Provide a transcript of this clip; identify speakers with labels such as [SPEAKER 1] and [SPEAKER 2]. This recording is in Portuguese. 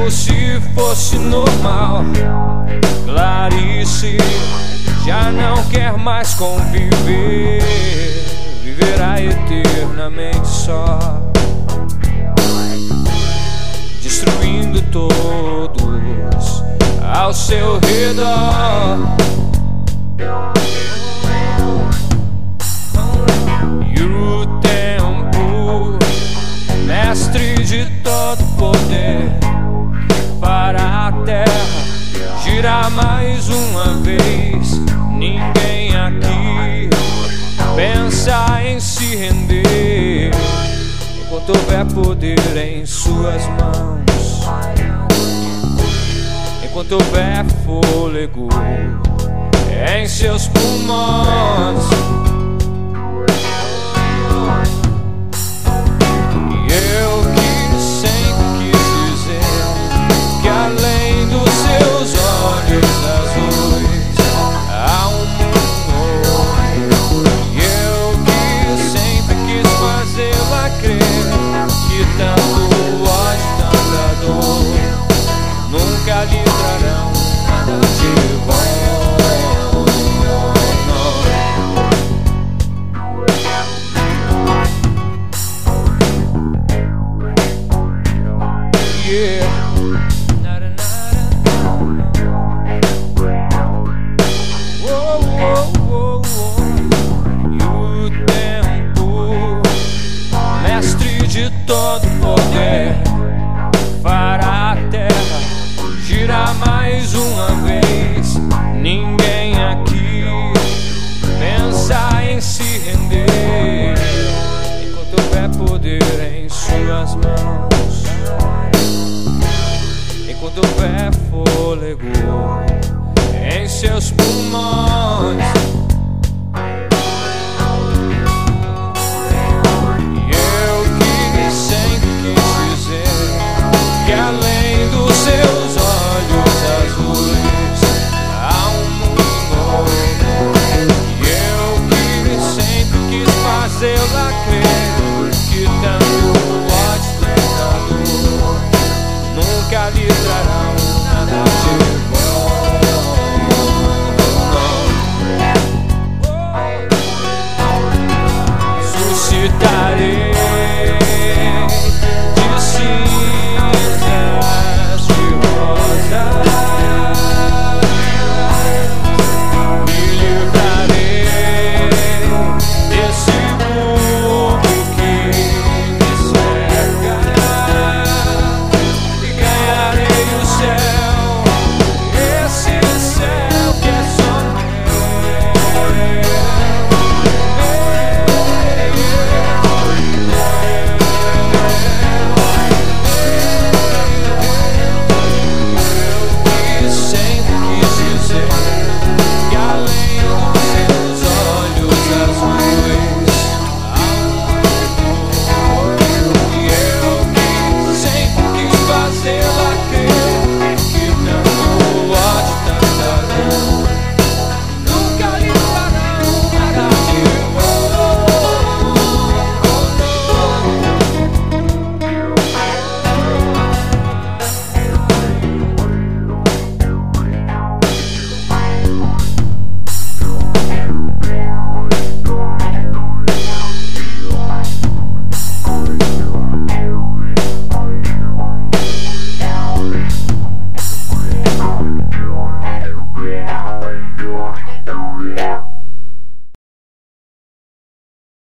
[SPEAKER 1] como se fosse normal. Clarice já não quer mais conviver, viverá eternamente só, destruindo todos ao seu redor. E o tempo, mestre de todo poder, para a terra girar mais uma vez. Ninguém aqui pensa em se render, enquanto houver poder em suas mãos, enquanto houver fôlego em seus pulmões. E eu que sempre quis dizer que além dos seus olhos azuis há um mundo novo. E eu que sempre quis fazê-la crer que tanto ódio, tanta dor nunca lhe trarão nada de bom. Todo poder para a terra girar mais uma vez. Ninguém aqui pensa em se render, enquanto houver poder em suas mãos, enquanto houver fôlego em seus pulmões. Que além dos seus olhos azuis há um mundo novo. E eu que sempre quis fazê-la crer que tanto ódio, tanta dor nunca lhe trarão nada de